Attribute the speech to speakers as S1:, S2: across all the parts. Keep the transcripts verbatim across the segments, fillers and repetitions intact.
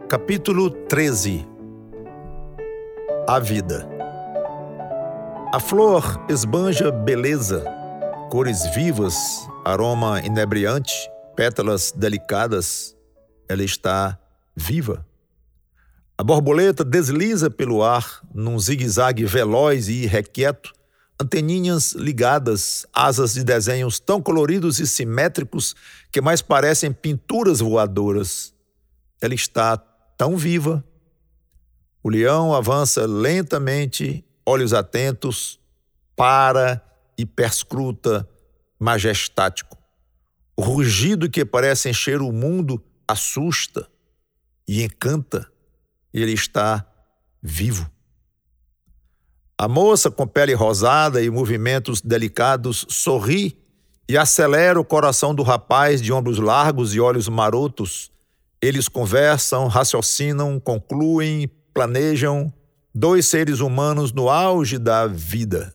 S1: Capítulo treze. A vida. A flor esbanja beleza, cores vivas, aroma inebriante, pétalas delicadas. Ela está viva. A borboleta desliza pelo ar num zigue-zague veloz e irrequieto, anteninhas ligadas, asas de desenhos tão coloridos e simétricos que mais parecem pinturas voadoras. Ela está tão viva. O leão avança lentamente, olhos atentos, para e perscruta, majestático. O rugido que parece encher o mundo assusta e encanta. Ele está vivo. A moça com pele rosada e movimentos delicados sorri e acelera o coração do rapaz de ombros largos e olhos marotos. Eles conversam, raciocinam, concluem, planejam, dois seres humanos no auge da vida.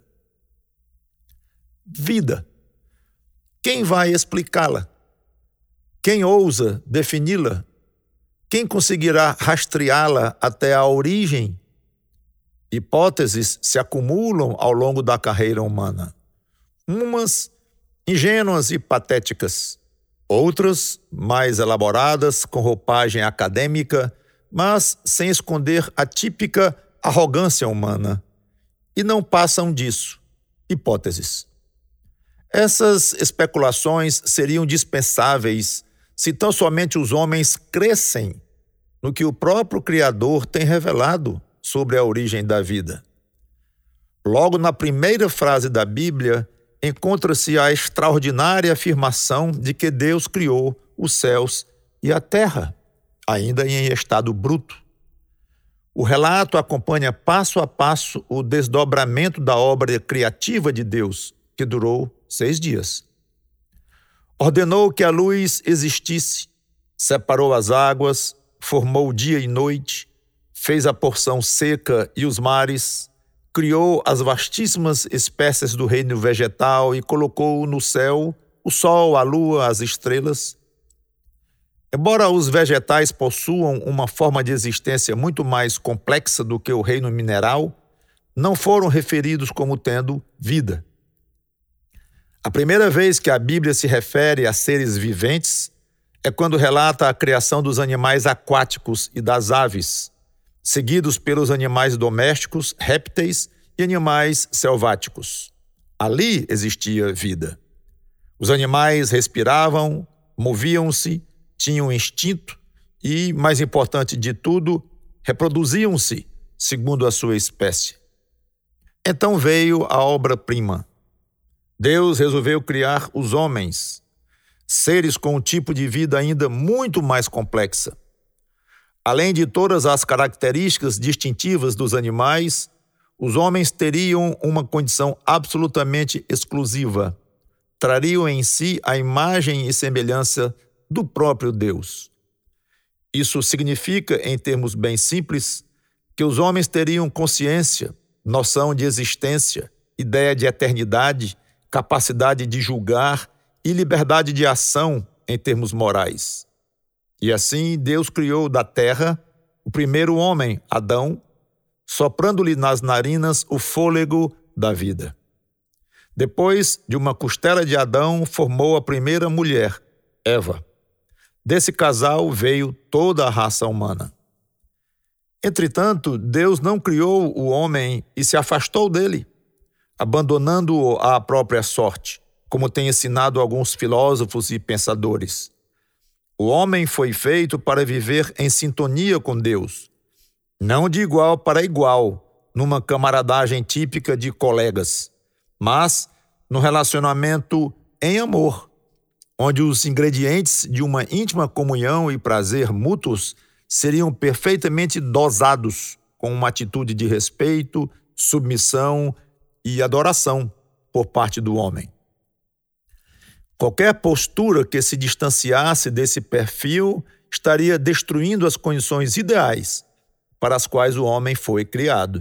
S1: Vida. Quem vai explicá-la? Quem ousa defini-la? Quem conseguirá rastreá-la até a origem? Hipóteses se acumulam ao longo da carreira humana. Umas ingênuas e patéticas, outras mais elaboradas, com roupagem acadêmica, mas sem esconder a típica arrogância humana. E não passam disso. Hipóteses. Essas especulações seriam dispensáveis se tão somente os homens crescem no que o próprio Criador tem revelado sobre a origem da vida. Logo na primeira frase da Bíblia, encontra-se a extraordinária afirmação de que Deus criou os céus e a terra, ainda em estado bruto. O relato acompanha passo a passo o desdobramento da obra criativa de Deus, que durou seis dias. Ordenou que a luz existisse, separou as águas, formou dia e noite, fez a porção seca e os mares, criou as vastíssimas espécies do reino vegetal e colocou no céu o sol, a lua, as estrelas. Embora os vegetais possuam uma forma de existência muito mais complexa do que o reino mineral, não foram referidos como tendo vida. A primeira vez que a Bíblia se refere a seres viventes é quando relata a criação dos animais aquáticos e das aves, seguidos pelos animais domésticos, répteis e animais selváticos. Ali existia vida. Os animais respiravam, moviam-se, tinham instinto e, mais importante de tudo, reproduziam-se segundo a sua espécie. Então veio a obra-prima. Deus resolveu criar os homens, seres com um tipo de vida ainda muito mais complexa. Além de todas as características distintivas dos animais, os homens teriam uma condição absolutamente exclusiva. Trariam em si a imagem e semelhança do próprio Deus. Isso significa, em termos bem simples, que os homens teriam consciência, noção de existência, ideia de eternidade, capacidade de julgar e liberdade de ação em termos morais. E assim Deus criou da terra o primeiro homem, Adão, soprando-lhe nas narinas o fôlego da vida. Depois, de uma costela de Adão, formou a primeira mulher, Eva. Desse casal veio toda a raça humana. Entretanto, Deus não criou o homem e se afastou dele, abandonando-o à própria sorte, como têm ensinado alguns filósofos e pensadores. O homem foi feito para viver em sintonia com Deus, não de igual para igual, numa camaradagem típica de colegas, mas no relacionamento em amor, onde os ingredientes de uma íntima comunhão e prazer mútuos seriam perfeitamente dosados com uma atitude de respeito, submissão e adoração por parte do homem. Qualquer postura que se distanciasse desse perfil estaria destruindo as condições ideais para as quais o homem foi criado.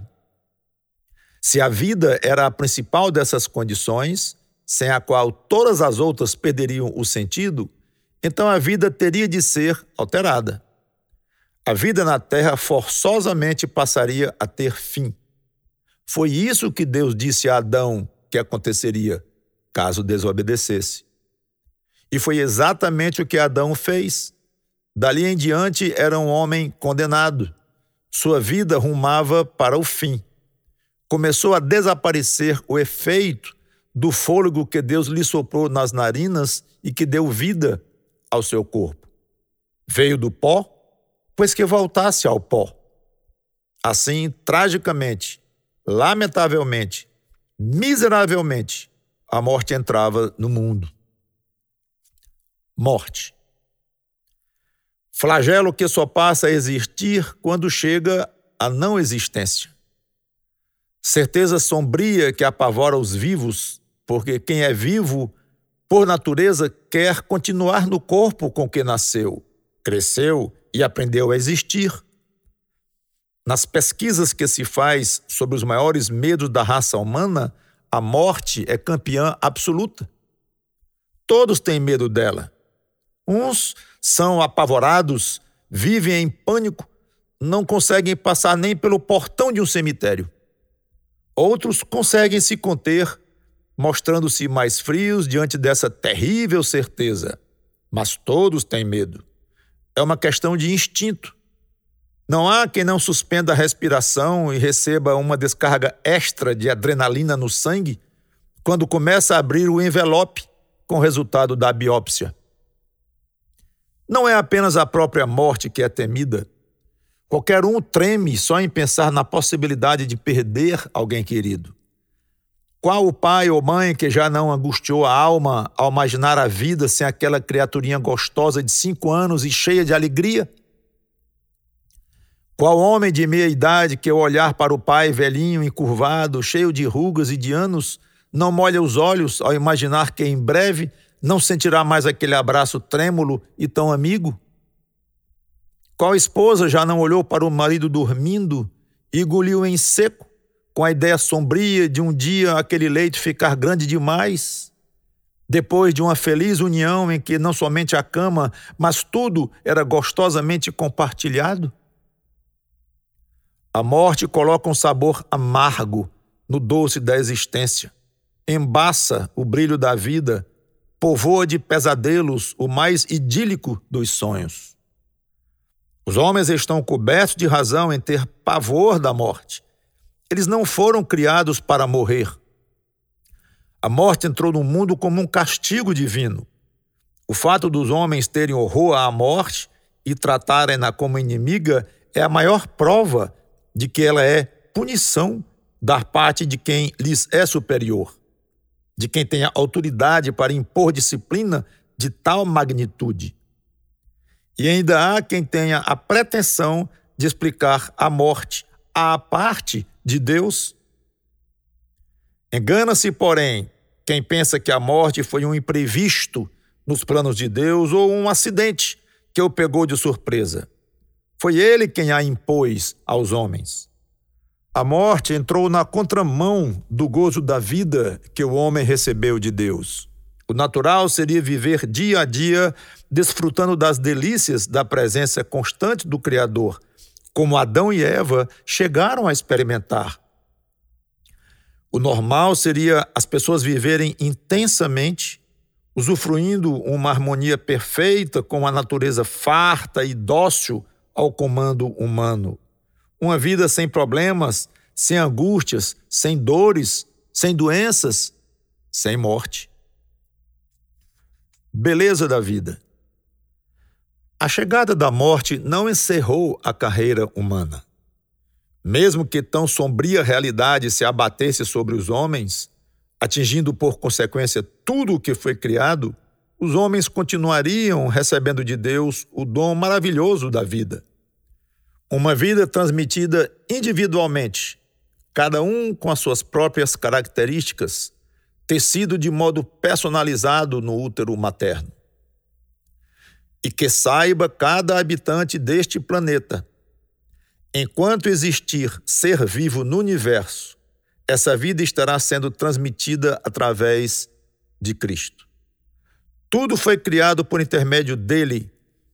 S1: Se a vida era a principal dessas condições, sem a qual todas as outras perderiam o sentido, então a vida teria de ser alterada. A vida na terra forçosamente passaria a ter fim. Foi isso que Deus disse a Adão que aconteceria caso desobedecesse. E foi exatamente o que Adão fez. Dali em diante era um homem condenado. Sua vida rumava para o fim. Começou a desaparecer o efeito do fôlego que Deus lhe soprou nas narinas e que deu vida ao seu corpo. Veio do pó, pois que voltasse ao pó. Assim, tragicamente, lamentavelmente, miseravelmente, a morte entrava no mundo. Morte. Flagelo que só passa a existir quando chega a não existência. Certeza sombria que apavora os vivos, porque quem é vivo, por natureza, quer continuar no corpo com que nasceu, cresceu e aprendeu a existir. Nas pesquisas que se faz sobre os maiores medos da raça humana, a morte é campeã absoluta. Todos têm medo dela. Uns são apavorados, vivem em pânico, não conseguem passar nem pelo portão de um cemitério. Outros conseguem se conter, mostrando-se mais frios diante dessa terrível certeza. Mas todos têm medo. É uma questão de instinto. Não há quem não suspenda a respiração e receba uma descarga extra de adrenalina no sangue quando começa a abrir o envelope com o resultado da biópsia. Não é apenas a própria morte que é temida. Qualquer um treme só em pensar na possibilidade de perder alguém querido. Qual o pai ou mãe que já não angustiou a alma ao imaginar a vida sem aquela criaturinha gostosa de cinco anos e cheia de alegria? Qual homem de meia idade que, ao olhar para o pai velhinho, encurvado, cheio de rugas e de anos, não molha os olhos ao imaginar que em breve não sentirá mais aquele abraço trêmulo e tão amigo? Qual esposa já não olhou para o marido dormindo e engoliu em seco, com a ideia sombria de um dia aquele leito ficar grande demais, depois de uma feliz união em que não somente a cama, mas tudo era gostosamente compartilhado? A morte coloca um sabor amargo no doce da existência, embaça o brilho da vida, povoa de pesadelos o mais idílico dos sonhos. Os homens estão cobertos de razão em ter pavor da morte. Eles não foram criados para morrer. A morte entrou no mundo como um castigo divino. O fato dos homens terem horror à morte e tratarem-na como inimiga é a maior prova de que ela é punição da parte de quem lhes é superior, de quem tem a autoridade para impor disciplina de tal magnitude. E ainda há quem tenha a pretensão de explicar a morte à parte de Deus. Engana-se, porém, quem pensa que a morte foi um imprevisto nos planos de Deus ou um acidente que o pegou de surpresa. Foi ele quem a impôs aos homens. A morte entrou na contramão do gozo da vida que o homem recebeu de Deus. O natural seria viver dia a dia desfrutando das delícias da presença constante do Criador, como Adão e Eva chegaram a experimentar. O normal seria as pessoas viverem intensamente, usufruindo uma harmonia perfeita com a natureza farta e dócil ao comando humano. Uma vida sem problemas, sem angústias, sem dores, sem doenças, sem morte. Beleza da vida. A chegada da morte não encerrou a carreira humana. Mesmo que tão sombria realidade se abatesse sobre os homens, atingindo por consequência tudo o que foi criado, os homens continuariam recebendo de Deus o dom maravilhoso da vida. Uma vida transmitida individualmente, cada um com as suas próprias características, tecido de modo personalizado no útero materno. E que saiba cada habitante deste planeta, enquanto existir ser vivo no universo, essa vida estará sendo transmitida através de Cristo. Tudo foi criado por intermédio dele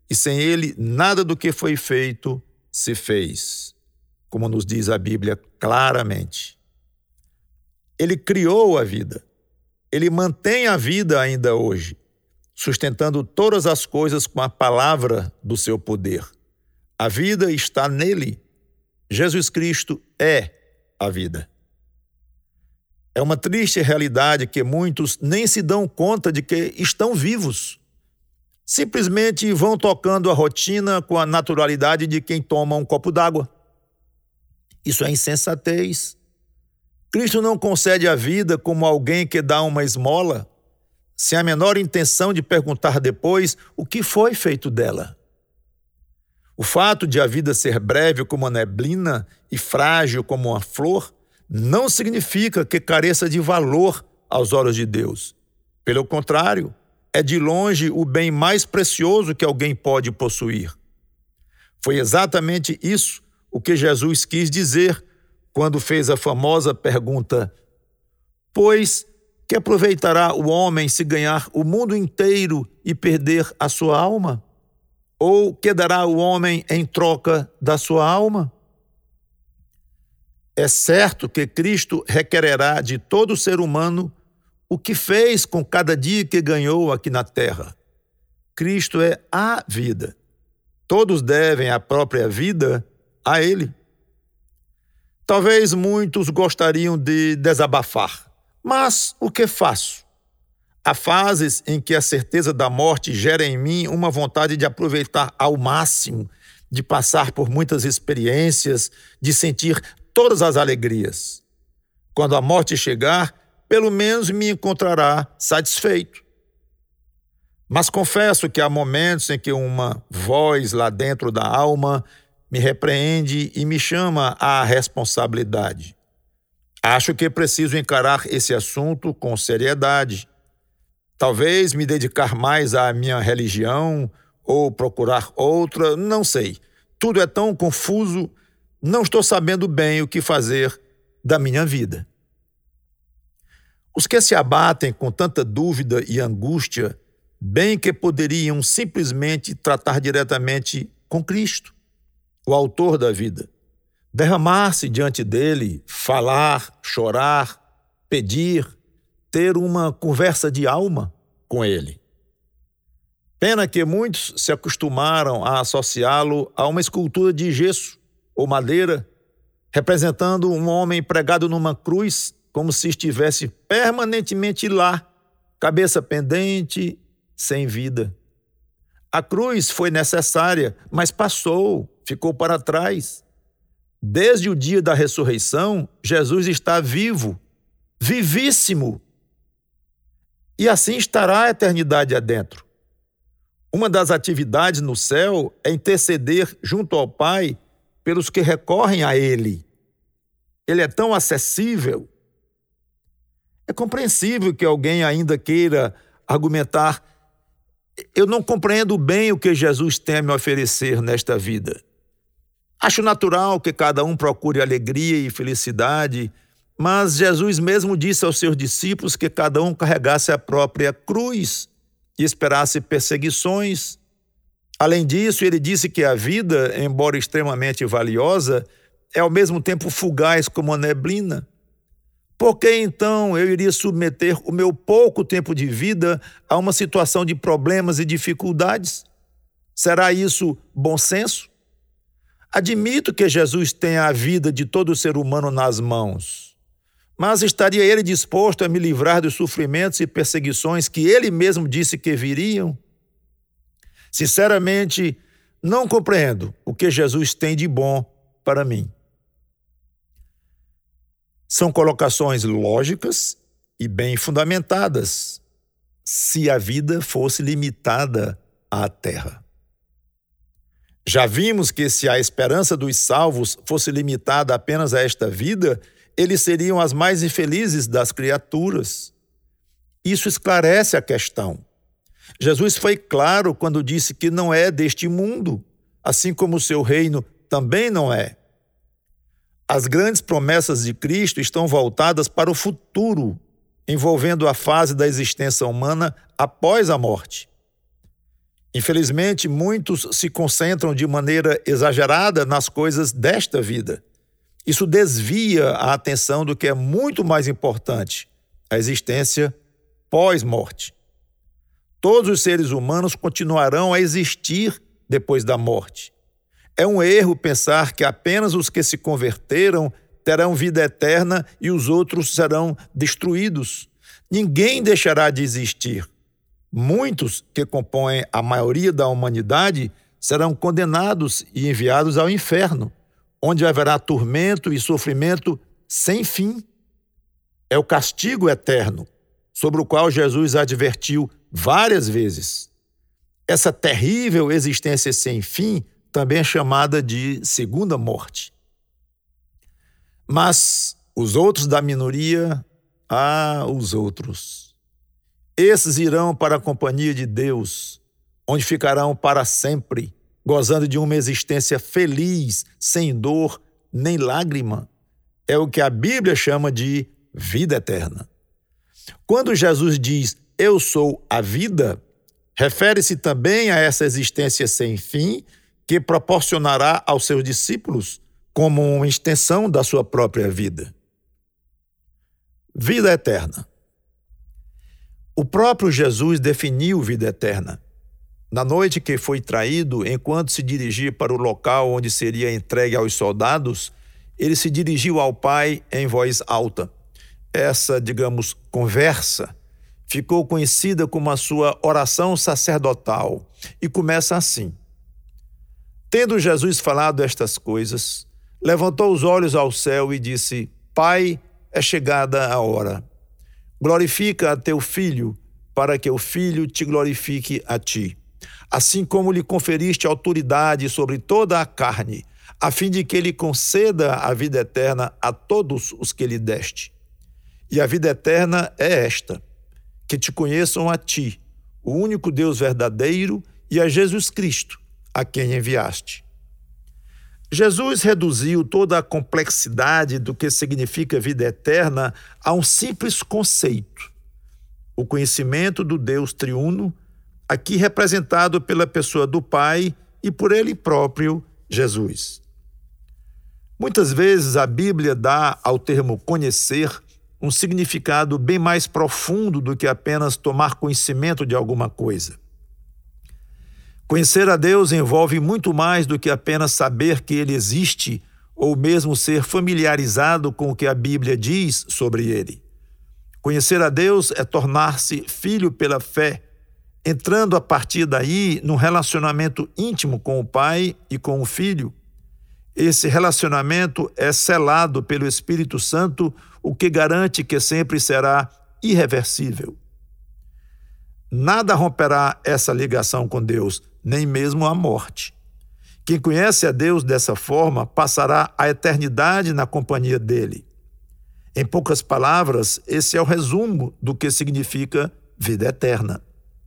S1: e sem ele nada do que foi feito se fez, como nos diz a Bíblia claramente. Ele criou a vida. Ele mantém a vida ainda hoje, sustentando todas as coisas com a palavra do seu poder. A vida está nele. Jesus Cristo é a vida. É uma triste realidade que muitos nem se dão conta de que estão vivos. Simplesmente vão tocando a rotina com a naturalidade de quem toma um copo d'água. Isso é insensatez. Cristo não concede a vida como alguém que dá uma esmola, sem a menor intenção de perguntar depois o que foi feito dela. O fato de a vida ser breve como a neblina e frágil como uma flor não significa que careça de valor aos olhos de Deus. Pelo contrário, é de longe o bem mais precioso que alguém pode possuir. Foi exatamente isso o que Jesus quis dizer quando fez a famosa pergunta: pois que aproveitará o homem se ganhar o mundo inteiro e perder a sua alma? Ou que dará o homem em troca da sua alma? É certo que Cristo requererá de todo ser humano o que fez com cada dia que ganhou aqui na terra. Cristo é a vida. Todos devem a própria vida a Ele. Talvez muitos gostariam de desabafar, mas o que faço? Há fases em que a certeza da morte gera em mim uma vontade de aproveitar ao máximo, de passar por muitas experiências, de sentir todas as alegrias. Quando a morte chegar, pelo menos me encontrará satisfeito. Mas confesso que há momentos em que uma voz lá dentro da alma me repreende e me chama à responsabilidade. Acho que preciso encarar esse assunto com seriedade. Talvez me dedicar mais à minha religião ou procurar outra, não sei. Tudo é tão confuso, não estou sabendo bem o que fazer da minha vida. Os que se abatem com tanta dúvida e angústia, bem que poderiam simplesmente tratar diretamente com Cristo, o autor da vida, derramar-se diante dele, falar, chorar, pedir, ter uma conversa de alma com ele. Pena que muitos se acostumaram a associá-lo a uma escultura de gesso ou madeira, representando um homem pregado numa cruz, como se estivesse permanentemente lá, cabeça pendente, sem vida. A cruz foi necessária, mas passou, ficou para trás. Desde o dia da ressurreição, Jesus está vivo, vivíssimo. E assim estará a eternidade adentro. Uma das atividades no céu é interceder junto ao Pai pelos que recorrem a Ele. Ele é tão acessível. É compreensível que alguém ainda queira argumentar: eu não compreendo bem o que Jesus tem a me oferecer nesta vida. Acho natural que cada um procure alegria e felicidade, mas Jesus mesmo disse aos seus discípulos que cada um carregasse a própria cruz e esperasse perseguições. Além disso, ele disse que a vida, embora extremamente valiosa, é ao mesmo tempo fugaz como a neblina. Por que então eu iria submeter o meu pouco tempo de vida a uma situação de problemas e dificuldades? Será isso bom senso? Admito que Jesus tenha a vida de todo ser humano nas mãos, mas estaria ele disposto a me livrar dos sofrimentos e perseguições que ele mesmo disse que viriam? Sinceramente, não compreendo o que Jesus tem de bom para mim. São colocações lógicas e bem fundamentadas, se a vida fosse limitada à terra. Já vimos que se a esperança dos salvos fosse limitada apenas a esta vida, eles seriam as mais infelizes das criaturas. Isso esclarece a questão. Jesus foi claro quando disse que não é deste mundo, assim como o seu reino também não é. As grandes promessas de Cristo estão voltadas para o futuro, envolvendo a fase da existência humana após a morte. Infelizmente, muitos se concentram de maneira exagerada nas coisas desta vida. Isso desvia a atenção do que é muito mais importante, a existência pós-morte. Todos os seres humanos continuarão a existir depois da morte. É um erro pensar que apenas os que se converteram terão vida eterna e os outros serão destruídos. Ninguém deixará de existir. Muitos que compõem a maioria da humanidade serão condenados e enviados ao inferno, onde haverá tormento e sofrimento sem fim. É o castigo eterno, sobre o qual Jesus advertiu várias vezes. Essa terrível existência sem fim também é chamada de segunda morte. Mas os outros da minoria, ah, os outros. Esses irão para a companhia de Deus, onde ficarão para sempre, gozando de uma existência feliz, sem dor nem lágrima. É o que a Bíblia chama de vida eterna. Quando Jesus diz, eu sou a vida, refere-se também a essa existência sem fim que proporcionará aos seus discípulos como uma extensão da sua própria vida. Vida eterna. O próprio Jesus definiu vida eterna. Na noite que foi traído, enquanto se dirigia para o local onde seria entregue aos soldados, ele se dirigiu ao Pai em voz alta. Essa, digamos, conversa ficou conhecida como a sua oração sacerdotal e começa assim. Tendo Jesus falado estas coisas, levantou os olhos ao céu e disse, Pai, é chegada a hora. Glorifica a teu Filho, para que o Filho te glorifique a ti. Assim como lhe conferiste autoridade sobre toda a carne, a fim de que ele conceda a vida eterna a todos os que lhe deste. E a vida eterna é esta, que te conheçam a ti, o único Deus verdadeiro, e a Jesus Cristo, a quem enviaste. Jesus reduziu toda a complexidade do que significa vida eterna a um simples conceito, o conhecimento do Deus triuno, aqui representado pela pessoa do Pai e por ele próprio, Jesus. Muitas vezes a Bíblia dá ao termo conhecer um significado bem mais profundo do que apenas tomar conhecimento de alguma coisa. Conhecer a Deus envolve muito mais do que apenas saber que Ele existe ou mesmo ser familiarizado com o que a Bíblia diz sobre Ele. Conhecer a Deus é tornar-se filho pela fé, entrando a partir daí num relacionamento íntimo com o Pai e com o Filho. Esse relacionamento é selado pelo Espírito Santo, o que garante que sempre será irreversível. Nada romperá essa ligação com Deus, nem mesmo a morte. Quem conhece a Deus dessa forma passará a eternidade na companhia dele. Em poucas palavras, esse é o resumo do que significa vida eterna.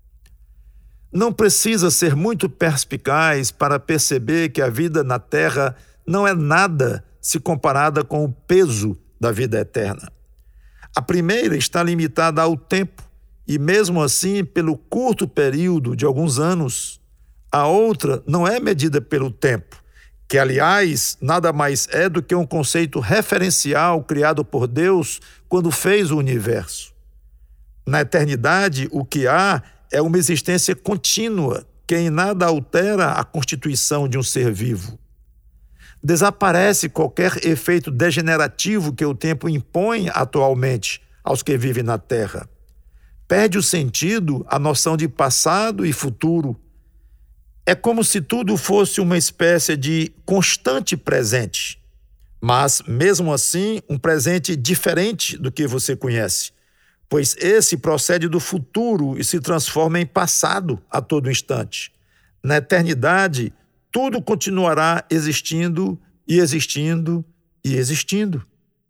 S1: Não precisa ser muito perspicaz para perceber que a vida na terra não é nada se comparada com o peso da vida eterna. A primeira está limitada ao tempo, e mesmo assim pelo curto período de alguns anos. A outra não é medida pelo tempo, que, aliás, nada mais é do que um conceito referencial criado por Deus quando fez o universo. Na eternidade, o que há é uma existência contínua, que em nada altera a constituição de um ser vivo. Desaparece qualquer efeito degenerativo que o tempo impõe atualmente aos que vivem na Terra. Perde o sentido a noção de passado e futuro. É como se tudo fosse uma espécie de constante presente, mas, mesmo assim, um presente diferente do que você conhece, pois esse procede do futuro e se transforma em passado a todo instante. Na eternidade, tudo continuará existindo e existindo e existindo.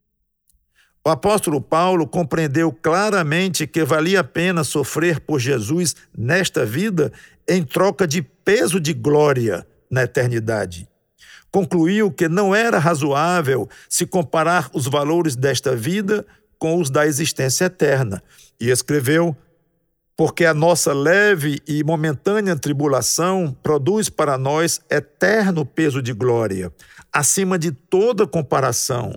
S1: O apóstolo Paulo compreendeu claramente que valia a pena sofrer por Jesus nesta vida em troca de peso de glória na eternidade. Concluiu que não era razoável se comparar os valores desta vida com os da existência eterna e escreveu: porque a nossa leve e momentânea tribulação produz para nós eterno peso de glória, acima de toda comparação,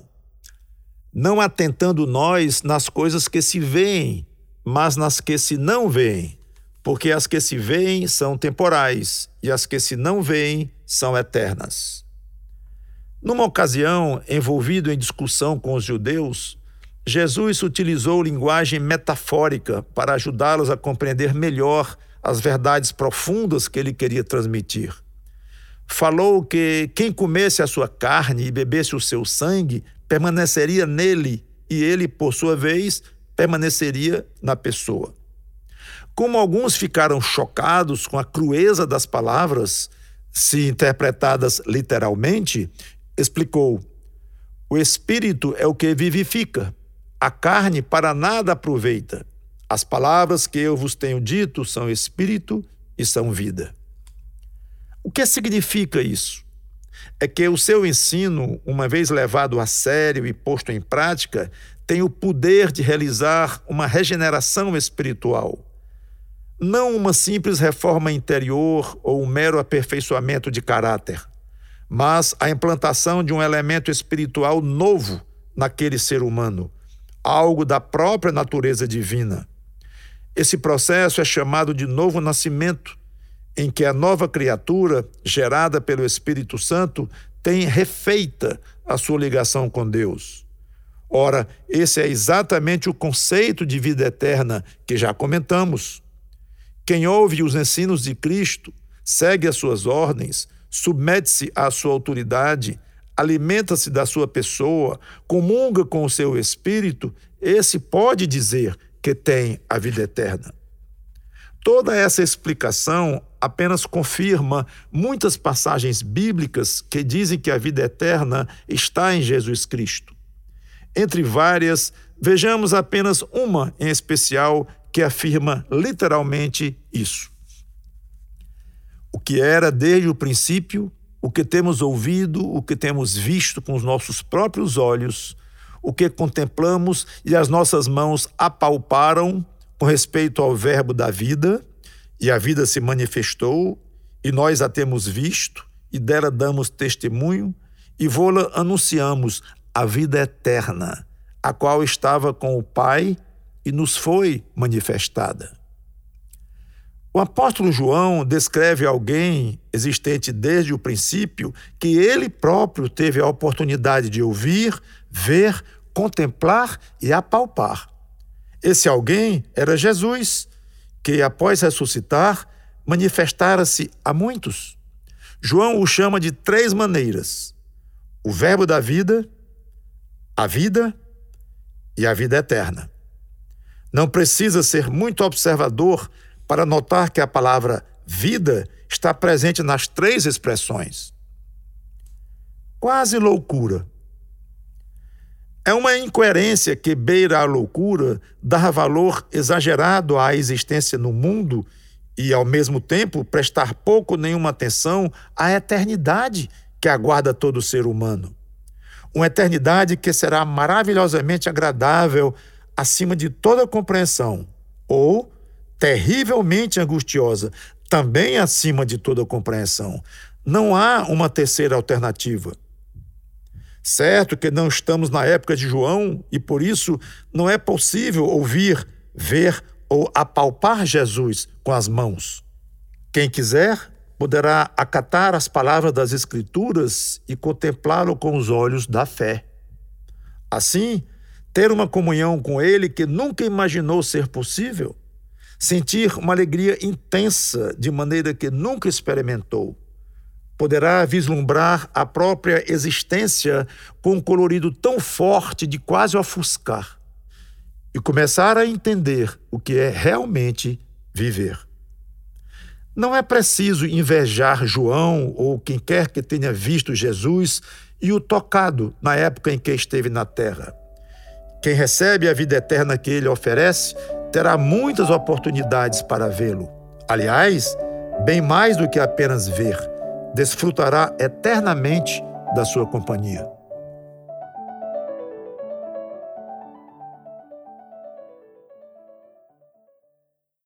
S1: não atentando nós nas coisas que se veem, mas nas que se não veem, porque as que se veem são temporais e as que se não veem são eternas. Numa ocasião, envolvido em discussão com os judeus, Jesus utilizou linguagem metafórica para ajudá-los a compreender melhor as verdades profundas que ele queria transmitir. Falou que quem comesse a sua carne e bebesse o seu sangue permaneceria nele e ele, por sua vez, permaneceria na pessoa. Como alguns ficaram chocados com a crueza das palavras, se interpretadas literalmente, explicou: o espírito é o que vivifica, a carne para nada aproveita. As palavras que eu vos tenho dito são espírito e são vida. O que significa isso? É que o seu ensino, uma vez levado a sério e posto em prática, tem o poder de realizar uma regeneração espiritual. Não uma simples reforma interior ou um mero aperfeiçoamento de caráter, mas a implantação de um elemento espiritual novo naquele ser humano, algo da própria natureza divina. Esse processo é chamado de novo nascimento, em que a nova criatura, gerada pelo Espírito Santo, tem refeita a sua ligação com Deus. Ora, esse é exatamente o conceito de vida eterna que já comentamos. Quem ouve os ensinos de Cristo, segue as suas ordens, submete-se à sua autoridade, alimenta-se da sua pessoa, comunga com o seu espírito, esse pode dizer que tem a vida eterna. Toda essa explicação apenas confirma muitas passagens bíblicas que dizem que a vida eterna está em Jesus Cristo. Entre várias, vejamos apenas uma em especial que afirma literalmente isso. O que era desde o princípio, o que temos ouvido, o que temos visto com os nossos próprios olhos, o que contemplamos e as nossas mãos apalparam com respeito ao verbo da vida, e a vida se manifestou, e nós a temos visto, e dela damos testemunho, e vô-la anunciamos, a vida eterna, a qual estava com o Pai e nos foi manifestada. O apóstolo João descreve alguém existente desde o princípio que ele próprio teve a oportunidade de ouvir, ver, contemplar e apalpar. Esse alguém era Jesus, que após ressuscitar, manifestara-se a muitos. João o chama de três maneiras: o verbo da vida, a vida e a vida eterna. Não precisa ser muito observador para notar que a palavra vida está presente nas três expressões. Quase loucura. É uma incoerência que beira a loucura dar valor exagerado à existência no mundo e, ao mesmo tempo, prestar pouco ou nenhuma atenção à eternidade que aguarda todo ser humano. Uma eternidade que será maravilhosamente agradável acima de toda compreensão, ou terrivelmente angustiosa, também acima de toda compreensão. Não há uma terceira alternativa. Certo que não estamos na época de João e, por isso, não é possível ouvir, ver ou apalpar Jesus com as mãos. Quem quiser poderá acatar as palavras das Escrituras e contemplá-lo com os olhos da fé. Assim, ter uma comunhão com Ele que nunca imaginou ser possível, sentir uma alegria intensa de maneira que nunca experimentou, poderá vislumbrar a própria existência com um colorido tão forte de quase ofuscar e começar a entender o que é realmente viver. Não é preciso invejar João ou quem quer que tenha visto Jesus e o tocado na época em que esteve na terra. Quem recebe a vida eterna que ele oferece terá muitas oportunidades para vê-lo. Aliás, bem mais do que apenas ver, desfrutará eternamente da sua companhia.